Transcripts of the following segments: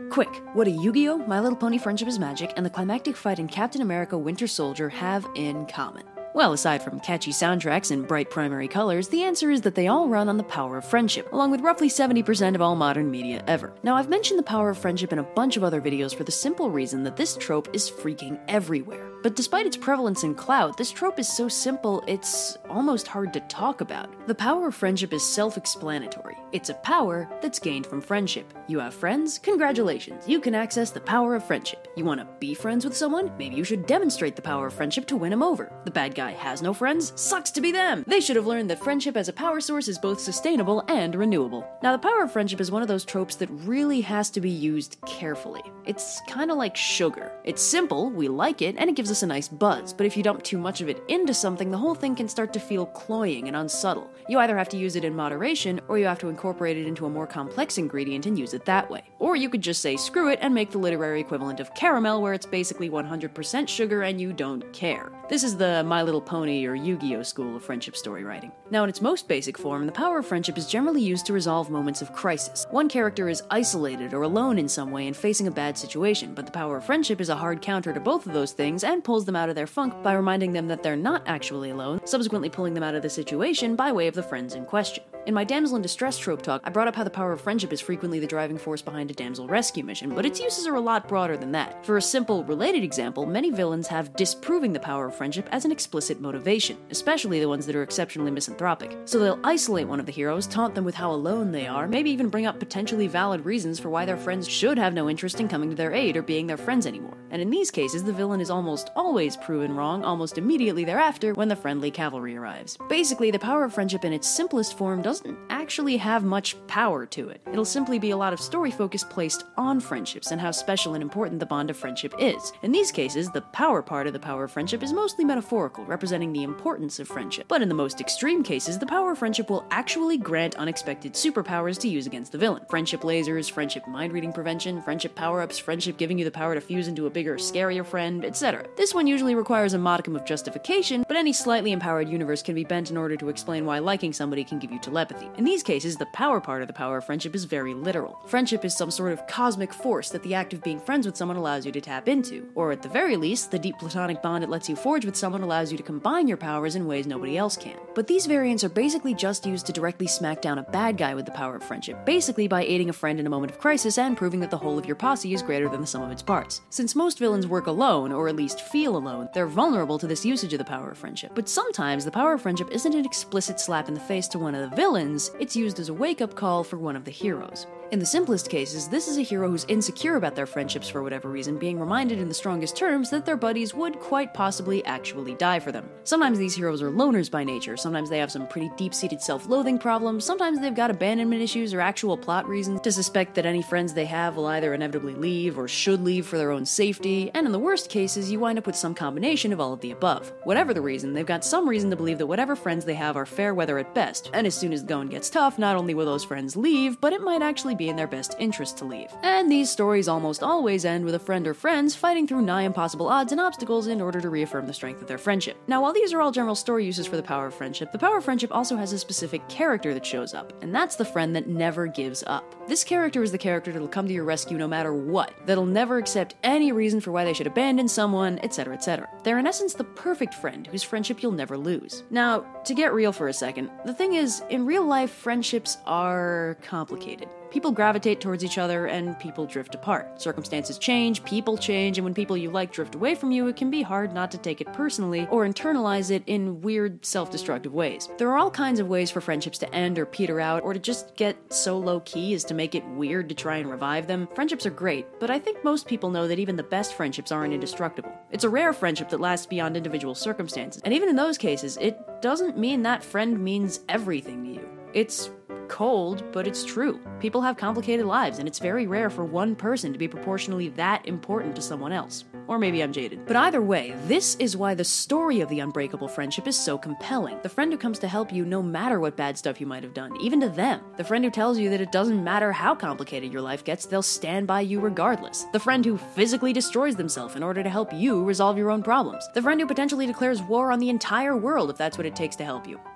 Quick, what do Yu-Gi-Oh!, My Little Pony Friendship is Magic, and the climactic fight in Captain America Winter Soldier have in common? Well, aside from catchy soundtracks and bright primary colors, the answer is that they all run on the power of friendship, along with roughly 70% of all modern media ever. Now, I've mentioned the power of friendship in a bunch of other videos for the simple reason that this trope is freaking everywhere. But despite its prevalence and clout, this trope is so simple, it's almost hard to talk about. The power of friendship is self-explanatory. It's a power that's gained from friendship. You have friends? Congratulations, you can access the power of friendship. You want to be friends with someone? Maybe you should demonstrate the power of friendship to win him over. The bad guy has no friends? Sucks to be them! They should have learned that friendship as a power source is both sustainable and renewable. Now, the power of friendship is one of those tropes that really has to be used carefully. It's kinda like sugar. It's simple, we like it, and it gives us a nice buzz, but if you dump too much of it into something, the whole thing can start to feel cloying and unsubtle. You either have to use it in moderation, or you have to incorporate it into a more complex ingredient and use it that way. Or you could just say screw it and make the literary equivalent of caramel, where it's basically 100% sugar and you don't care. This is the My Little Pony or Yu-Gi-Oh! School of friendship story writing. Now, in its most basic form, the power of friendship is generally used to resolve moments of crisis. One character is isolated or alone in some way and facing a bad situation, but the power of friendship is a hard counter to both of those things and pulls them out of their funk by reminding them that they're not actually alone, subsequently pulling them out of the situation by way of the friends in question. In my damsel in distress trope talk, I brought up how the power of friendship is frequently the driving force behind a damsel rescue mission, but its uses are a lot broader than that. For a simple, related example, many villains have disproving the power of friendship as an explicit motivation, especially the ones that are exceptionally misanthropic. So they'll isolate one of the heroes, taunt them with how alone they are, maybe even bring up potentially valid reasons for why their friends should have no interest in coming to their aid or being their friends anymore. And in these cases, the villain is almost always proven wrong almost immediately thereafter when the friendly cavalry arrives. Basically, the power of friendship in its simplest form doesn't actually have much power to it. It'll simply be a lot of story focus placed on friendships and how special and important the bond of friendship is. In these cases, the power part of the power of friendship is mostly metaphorical, representing the importance of friendship. But in the most extreme cases, the power of friendship will actually grant unexpected superpowers to use against the villain. Friendship lasers, friendship mind-reading prevention, friendship power-ups, friendship giving you the power to fuse into a bigger, scarier friend, etc. This one usually requires a modicum of justification, but any slightly empowered universe can be bent in order to explain why liking somebody can give you telepathy. In these cases, the power part of the power of friendship is very literal. Friendship is some sort of cosmic force that the act of being friends with someone allows you to tap into, or at the very least, the deep platonic bond it lets you forge with someone allows you to combine your powers in ways nobody else can. But these variants are basically just used to directly smack down a bad guy with the power of friendship, basically by aiding a friend in a moment of crisis and proving that the whole of your posse is greater than the sum of its parts. Since most villains work alone, or at least feel alone, they're vulnerable to this usage of the power of friendship. But sometimes the power of friendship isn't an explicit slap in the face to one of the villains, it's used as a wake-up call for one of the heroes. In the simplest cases, this is a hero who's insecure about their friendships for whatever reason, being reminded in the strongest terms that their buddies would quite possibly actually die for them. Sometimes these heroes are loners by nature, sometimes they have some pretty deep-seated self-loathing problems, sometimes they've got abandonment issues or actual plot reasons to suspect that any friends they have will either inevitably leave or should leave for their own safety, and in the worst cases, you wind up with some combination of all of the above. Whatever the reason, they've got some reason to believe that whatever friends they have are fair weather at best, and as soon as the going gets tough, not only will those friends leave, but it might actually be in their best interest to leave. And these stories almost always end with a friend or friends fighting through nigh impossible odds and obstacles in order to reaffirm the strength of their friendship. Now, while these are all general story uses for the power of friendship, the power of friendship also has a specific character that shows up, and that's the friend that never gives up. This character is the character that'll come to your rescue no matter what, that'll never accept any reason for why they should abandon someone, etc., etc. They're in essence the perfect friend whose friendship you'll never lose. Now, to get real for a second, the thing is, in real life, friendships are complicated. People gravitate towards each other, and people drift apart. Circumstances change, people change, and when people you like drift away from you, it can be hard not to take it personally or internalize it in weird, self-destructive ways. There are all kinds of ways for friendships to end or peter out, or to just get so low-key as to make it weird to try and revive them. Friendships are great, but I think most people know that even the best friendships aren't indestructible. It's a rare friendship that lasts beyond individual circumstances, and even in those cases, it doesn't mean that friend means everything to you. It's cold, but it's true. People have complicated lives, and it's very rare for one person to be proportionally that important to someone else. Or maybe I'm jaded. But either way, this is why the story of the unbreakable friendship is so compelling. The friend who comes to help you no matter what bad stuff you might have done, even to them. The friend who tells you that it doesn't matter how complicated your life gets, they'll stand by you regardless. The friend who physically destroys themselves in order to help you resolve your own problems. The friend who potentially declares war on the entire world if that's what it takes to help you.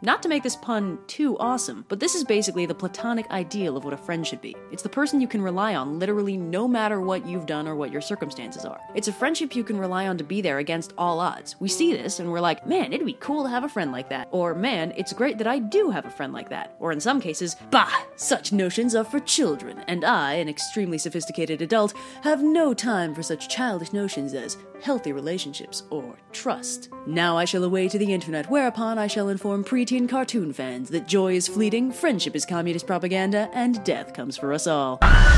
Not to make this pun too awesome, but this is basically the platonic ideal of what a friend should be. It's the person you can rely on literally no matter what you've done or what your circumstances are. It's a friendship you can rely on to be there against all odds. We see this and we're like, man, it'd be cool to have a friend like that. Or, man, it's great that I do have a friend like that. Or in some cases, bah, such notions are for children, and I, an extremely sophisticated adult, have no time for such childish notions as healthy relationships or trust. Now I shall away to the internet, whereupon I shall inform preteen cartoon fans that joy is fleeting, friendship is communist propaganda, and death comes for us all.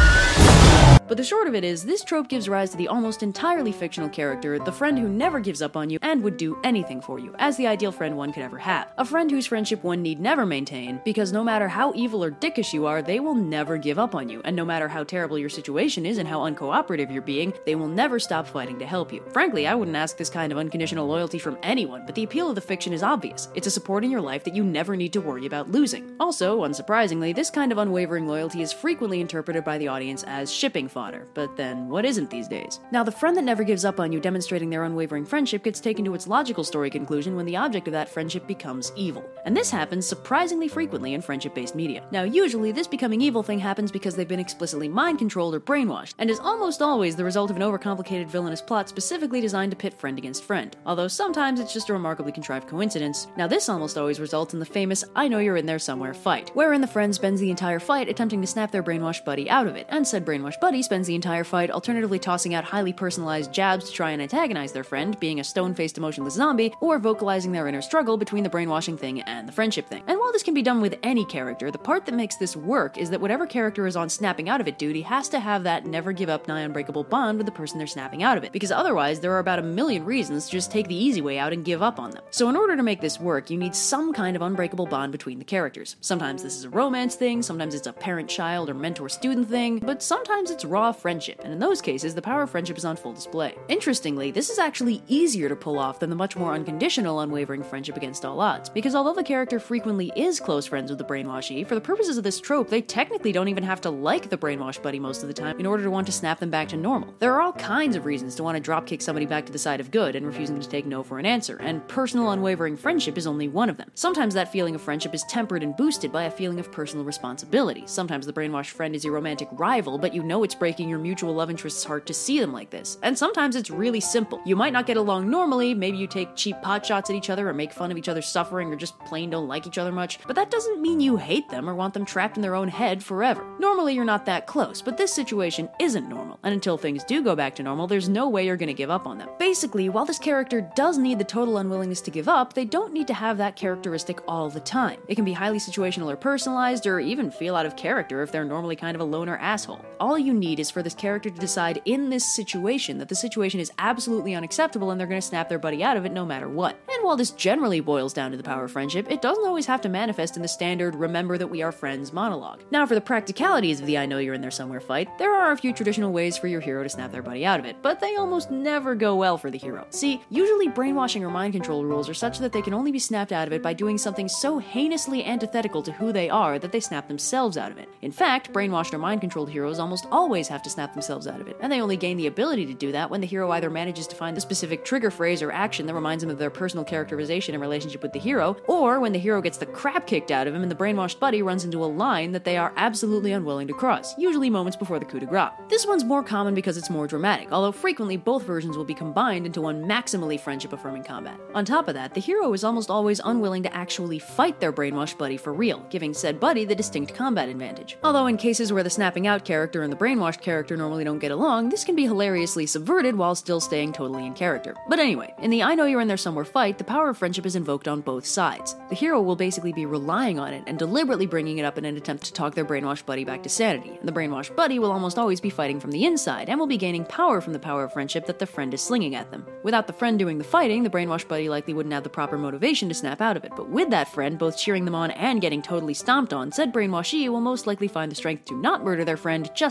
But the short of it is, this trope gives rise to the almost entirely fictional character, the friend who never gives up on you and would do anything for you, as the ideal friend one could ever have. A friend whose friendship one need never maintain, because no matter how evil or dickish you are, they will never give up on you, and no matter how terrible your situation is and how uncooperative you're being, they will never stop fighting to help you. Frankly, I wouldn't ask this kind of unconditional loyalty from anyone, but the appeal of the fiction is obvious. It's a support in your life that you never need to worry about losing. Also, unsurprisingly, this kind of unwavering loyalty is frequently interpreted by the audience as shipping fodder, but then what isn't these days? Now, the friend that never gives up on you demonstrating their unwavering friendship gets taken to its logical story conclusion when the object of that friendship becomes evil. And this happens surprisingly frequently in friendship-based media. Now, usually this becoming evil thing happens because they've been explicitly mind-controlled or brainwashed, and is almost always the result of an overcomplicated villainous plot specifically designed to pit friend against friend, although sometimes it's just a remarkably contrived coincidence. Now, this almost always results in the famous I know you're in there somewhere fight, wherein the friend spends the entire fight attempting to snap their brainwashed buddy out of it, and said brainwashed buddy spends the entire fight alternatively tossing out highly personalized jabs to try and antagonize their friend, being a stone-faced emotionless zombie, or vocalizing their inner struggle between the brainwashing thing and the friendship thing. And while this can be done with any character, the part that makes this work is that whatever character is on snapping out of it duty has to have that never give up nigh unbreakable bond with the person they're snapping out of it, because otherwise there are about a million reasons to just take the easy way out and give up on them. So in order to make this work, you need some kind of unbreakable bond between the characters. Sometimes this is a romance thing, sometimes it's a parent-child or mentor-student thing, but sometimes it's raw friendship, and in those cases, the power of friendship is on full display. Interestingly, this is actually easier to pull off than the much more unconditional, unwavering friendship against all odds, because although the character frequently is close friends with the brainwashee, for the purposes of this trope, they technically don't even have to like the brainwashed buddy most of the time in order to want to snap them back to normal. There are all kinds of reasons to want to dropkick somebody back to the side of good and refusing to take no for an answer, and personal unwavering friendship is only one of them. Sometimes that feeling of friendship is tempered and boosted by a feeling of personal responsibility. Sometimes the brainwashed friend is your romantic rival, but you know it's breaking your mutual love interest's heart to see them like this. And sometimes it's really simple. You might not get along normally, maybe you take cheap pot shots at each other or make fun of each other's suffering or just plain don't like each other much, but that doesn't mean you hate them or want them trapped in their own head forever. Normally you're not that close, but this situation isn't normal, and until things do go back to normal, there's no way you're gonna give up on them. Basically, while this character does need the total unwillingness to give up, they don't need to have that characteristic all the time. It can be highly situational or personalized, or even feel out of character if they're normally kind of a loner asshole. All you need is for this character to decide in this situation that the situation is absolutely unacceptable and they're gonna snap their buddy out of it no matter what. And while this generally boils down to the power of friendship, it doesn't always have to manifest in the standard remember that we are friends monologue. Now, for the practicalities of the I know you're in there somewhere fight, there are a few traditional ways for your hero to snap their buddy out of it, but they almost never go well for the hero. See, usually brainwashing or mind control rules are such that they can only be snapped out of it by doing something so heinously antithetical to who they are that they snap themselves out of it. In fact, brainwashed or mind controlled heroes almost always have to snap themselves out of it, and they only gain the ability to do that when the hero either manages to find the specific trigger phrase or action that reminds them of their personal characterization and relationship with the hero, or when the hero gets the crap kicked out of him and the brainwashed buddy runs into a line that they are absolutely unwilling to cross, usually moments before the coup de grace. This one's more common because it's more dramatic, although frequently both versions will be combined into one maximally friendship-affirming combat. On top of that, the hero is almost always unwilling to actually fight their brainwashed buddy for real, giving said buddy the distinct combat advantage. Although in cases where the snapping out character and the brainwashed character normally don't get along, this can be hilariously subverted while still staying totally in character. But anyway, in the I know you're in there somewhere fight, the power of friendship is invoked on both sides. The hero will basically be relying on it and deliberately bringing it up in an attempt to talk their brainwashed buddy back to sanity, and the brainwashed buddy will almost always be fighting from the inside and will be gaining power from the power of friendship that the friend is slinging at them. Without the friend doing the fighting, the brainwashed buddy likely wouldn't have the proper motivation to snap out of it, but with that friend both cheering them on and getting totally stomped on, said brainwashee will most likely find the strength to not murder their friend just in time.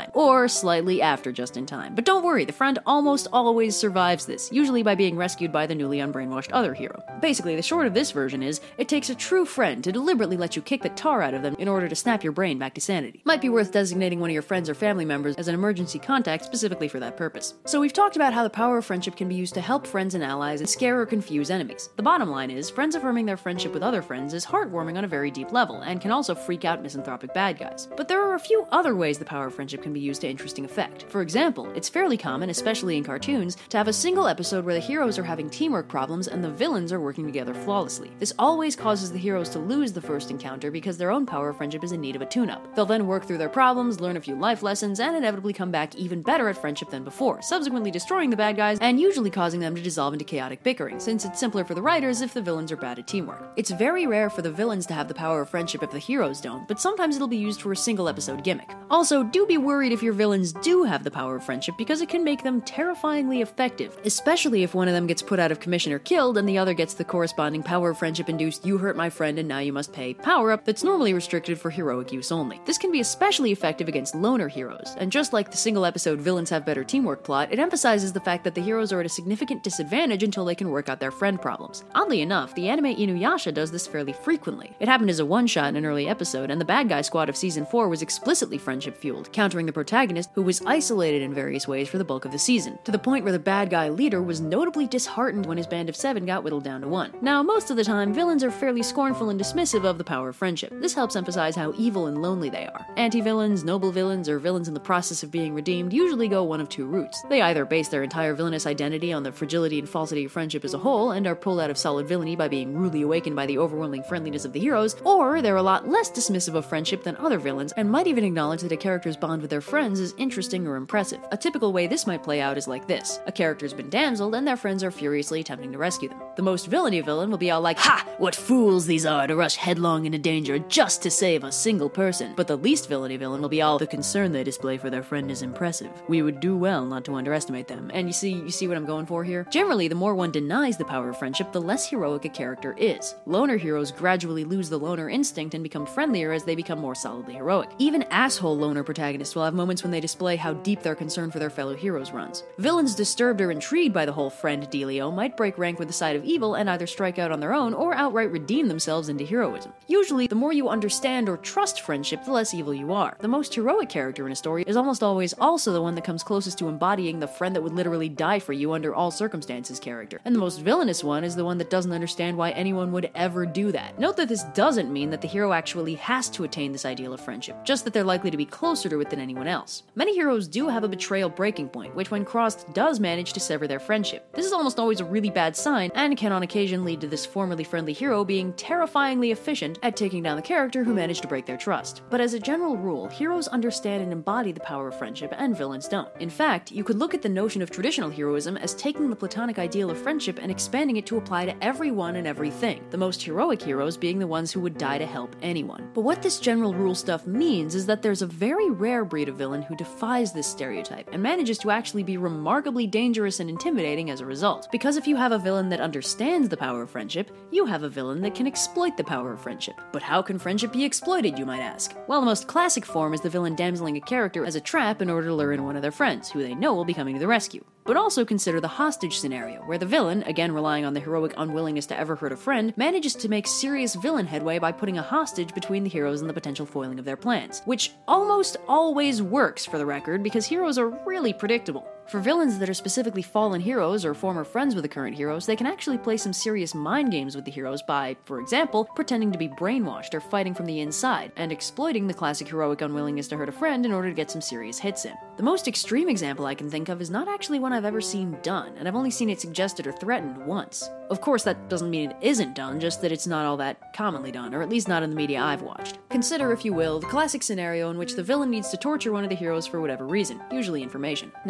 time, or slightly after just in time. But don't worry, the friend almost always survives this, usually by being rescued by the newly unbrainwashed other hero. Basically, the short of this version is, it takes a true friend to deliberately let you kick the tar out of them in order to snap your brain back to sanity. Might be worth designating one of your friends or family members as an emergency contact specifically for that purpose. So we've talked about how the power of friendship can be used to help friends and allies and scare or confuse enemies. The bottom line is, friends affirming their friendship with other friends is heartwarming on a very deep level, and can also freak out misanthropic bad guys. But there are a few other ways the power of friendship can be used to interesting effect. For example, it's fairly common, especially in cartoons, to have a single episode where the heroes are having teamwork problems and the villains are working together flawlessly. This always causes the heroes to lose the first encounter because their own power of friendship is in need of a tune-up. They'll then work through their problems, learn a few life lessons, and inevitably come back even better at friendship than before, subsequently destroying the bad guys and usually causing them to dissolve into chaotic bickering, since it's simpler for the writers if the villains are bad at teamwork. It's very rare for the villains to have the power of friendship if the heroes don't, but sometimes it'll be used for a single episode gimmick. Also, do be worried if your villains do have the power of friendship, because it can make them terrifyingly effective, especially if one of them gets put out of commission or killed and the other gets the corresponding power of friendship induced "you hurt my friend and now you must pay" power-up that's normally restricted for heroic use only. This can be especially effective against loner heroes, and just like the single episode villains have better teamwork plot, it emphasizes the fact that the heroes are at a significant disadvantage until they can work out their friend problems. Oddly enough, the anime Inuyasha does this fairly frequently. It happened as a one-shot in an early episode, and the bad guy squad of season 4 was explicitly friendship-fueled, countering the protagonist, who was isolated in various ways for the bulk of the season, to the point where the bad guy leader was notably disheartened when his band of 7 got whittled down to 1. Now, most of the time, villains are fairly scornful and dismissive of the power of friendship. This helps emphasize how evil and lonely they are. Anti-villains, noble villains, or villains in the process of being redeemed usually go one of two routes. They either base their entire villainous identity on the fragility and falsity of friendship as a whole, and are pulled out of solid villainy by being rudely awakened by the overwhelming friendliness of the heroes, or they're a lot less dismissive of friendship than other villains, and might even acknowledge that a character's bond with their friends is interesting or impressive. A typical way this might play out is like this. A character's been damseled, and their friends are furiously attempting to rescue them. The most villainy villain will be all like, "Ha! What fools these are to rush headlong into danger just to save a single person." But the least villainy villain will be all, "The concern they display for their friend is impressive. We would do well not to underestimate them." And you see what I'm going for here? Generally, the more one denies the power of friendship, the less heroic a character is. Loner heroes gradually lose the loner instinct and become friendlier as they become more solidly heroic. Even asshole loner protagonists will have moments when they display how deep their concern for their fellow heroes runs. Villains disturbed or intrigued by the whole friend dealio might break rank with the side of evil and either strike out on their own or outright redeem themselves into heroism. Usually, the more you understand or trust friendship, the less evil you are. The most heroic character in a story is almost always also the one that comes closest to embodying the friend that would literally die for you under all circumstances character. And the most villainous one is the one that doesn't understand why anyone would ever do that. Note that this doesn't mean that the hero actually has to attain this ideal of friendship, just that they're likely to be closer to it than anyone else. Many heroes do have a betrayal breaking point, which when crossed does manage to sever their friendship. This is almost always a really bad sign, and can on occasion lead to this formerly friendly hero being terrifyingly efficient at taking down the character who managed to break their trust. But as a general rule, heroes understand and embody the power of friendship, and villains don't. In fact, you could look at the notion of traditional heroism as taking the platonic ideal of friendship and expanding it to apply to everyone and everything, the most heroic heroes being the ones who would die to help anyone. But what this general rule stuff means is that there's a very rare breed of villain who defies this stereotype, and manages to actually be remarkably dangerous and intimidating as a result. Because if you have a villain that understands the power of friendship, you have a villain that can exploit the power of friendship. But how can friendship be exploited, you might ask? Well, the most classic form is the villain damseling a character as a trap in order to lure in one of their friends, who they know will be coming to the rescue. But also consider the hostage scenario, where the villain, again relying on the heroic unwillingness to ever hurt a friend, manages to make serious villain headway by putting a hostage between the heroes and the potential foiling of their plans. Which almost always works, for the record, because heroes are really predictable. For villains that are specifically fallen heroes or former friends with the current heroes, they can actually play some serious mind games with the heroes by, for example, pretending to be brainwashed or fighting from the inside, and exploiting the classic heroic unwillingness to hurt a friend in order to get some serious hits in. The most extreme example I can think of is not actually one I've ever seen done, and I've only seen it suggested or threatened once. Of course, that doesn't mean it isn't done, just that it's not all that commonly done, or at least not in the media I've watched. Consider, if you will, the classic scenario in which the villain needs to torture one of the heroes for whatever reason, usually information. Now, this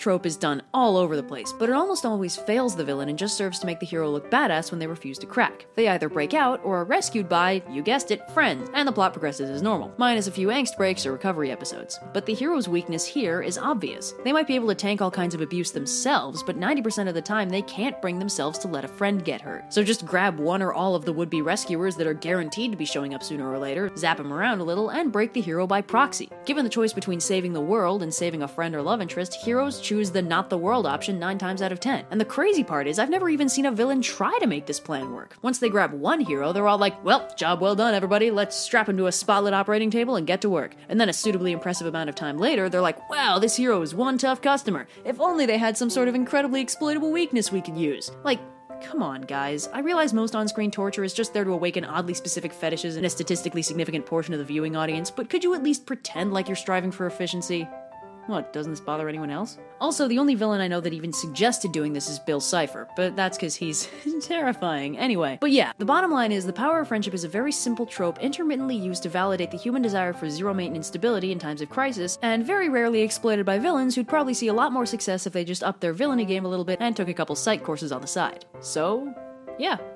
trope is done all over the place, but it almost always fails the villain and just serves to make the hero look badass when they refuse to crack. They either break out or are rescued by, you guessed it, friends, and the plot progresses as normal, minus a few angst breaks or recovery episodes. But the hero's weakness here is obvious. They might be able to tank all kinds of abuse themselves, but 90% of the time they can't bring themselves to let a friend get hurt. So just grab one or all of the would-be rescuers that are guaranteed to be showing up sooner or later, zap them around a little, and break the hero by proxy. Given the choice between saving the world and saving a friend or love interest, heroes choose the not the world option 9 times out of 10. And the crazy part is, I've never even seen a villain try to make this plan work. Once they grab one hero, they're all like, well, job well done everybody, let's strap him to a spotlit operating table and get to work. And then a suitably impressive amount of time later, they're like, wow, this hero is one tough customer. If only they had some sort of incredibly exploitable weakness we could use. Like, come on, guys. I realize most on-screen torture is just there to awaken oddly specific fetishes in a statistically significant portion of the viewing audience, but could you at least pretend like you're striving for efficiency? What, doesn't this bother anyone else? Also, the only villain I know that even suggested doing this is Bill Cipher, but that's because he's terrifying. Anyway, but yeah, the bottom line is the power of friendship is a very simple trope intermittently used to validate the human desire for zero-maintenance stability in times of crisis, and very rarely exploited by villains who'd probably see a lot more success if they just upped their villainy game a little bit and took a couple psych courses on the side. So, yeah.